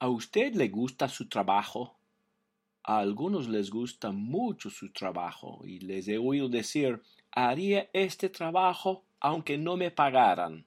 ¿A usted le gusta su trabajo? A algunos les gusta mucho su trabajo y les he oído decir, haría este trabajo aunque no me pagaran.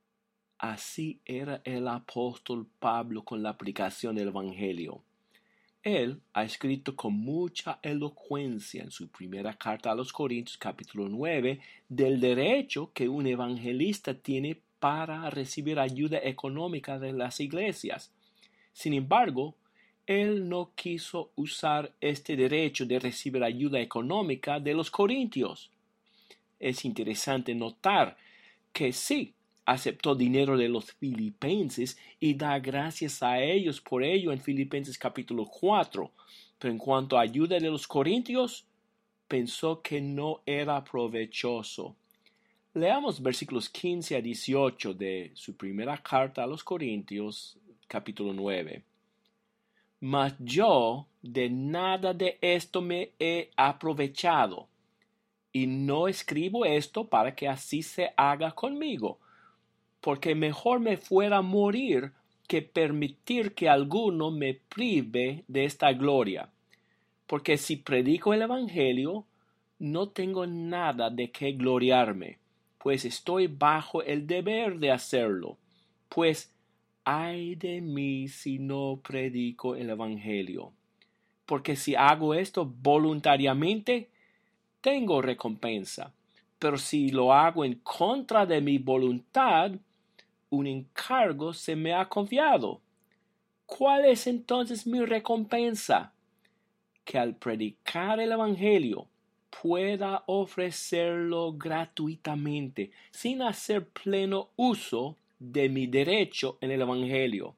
Así era el apóstol Pablo con la aplicación del Evangelio. Él ha escrito con mucha elocuencia en su primera carta a los Corintios capítulo 9 del derecho que un evangelista tiene para recibir ayuda económica de las iglesias. Sin embargo, él no quiso usar este derecho de recibir ayuda económica de los corintios. Es interesante notar que sí, aceptó dinero de los filipenses y da gracias a ellos por ello en Filipenses capítulo 4. Pero en cuanto a ayuda de los corintios, pensó que no era provechoso. Leamos versículos 15 a 18 de su primera carta a los Corintios, capítulo 9. Mas yo de nada de esto me he aprovechado, y no escribo esto para que así se haga conmigo, porque mejor me fuera morir que permitir que alguno me prive de esta gloria. Porque si predico el Evangelio, no tengo nada de qué gloriarme, pues estoy bajo el deber de hacerlo. Pues ay de mí si no predico el Evangelio. Porque si hago esto voluntariamente, tengo recompensa. Pero si lo hago en contra de mi voluntad, un encargo se me ha confiado. ¿Cuál es entonces mi recompensa? Que al predicar el Evangelio pueda ofrecerlo gratuitamente, sin hacer pleno uso de mi derecho en el Evangelio.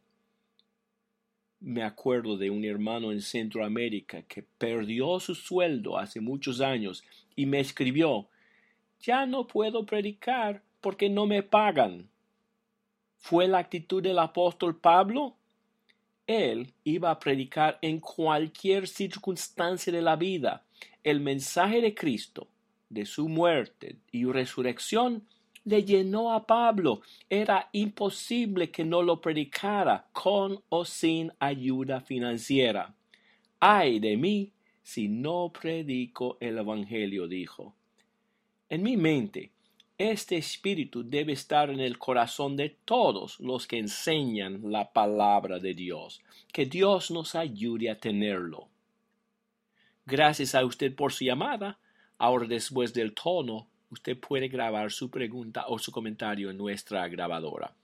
Me acuerdo de un hermano en Centroamérica que perdió su sueldo hace muchos años y me escribió, ya no puedo predicar porque no me pagan. ¿Fue la actitud del apóstol Pablo? Él iba a predicar en cualquier circunstancia de la vida el mensaje de Cristo, de su muerte y resurrección, le llenó a Pablo. Era imposible que no lo predicara con o sin ayuda financiera. Ay de mí si no predico el Evangelio, dijo. En mi mente, este espíritu debe estar en el corazón de todos los que enseñan la palabra de Dios. Que Dios nos ayude a tenerlo. Gracias a usted por su llamada. Ahora, después del tono, usted puede grabar su pregunta o su comentario en nuestra grabadora.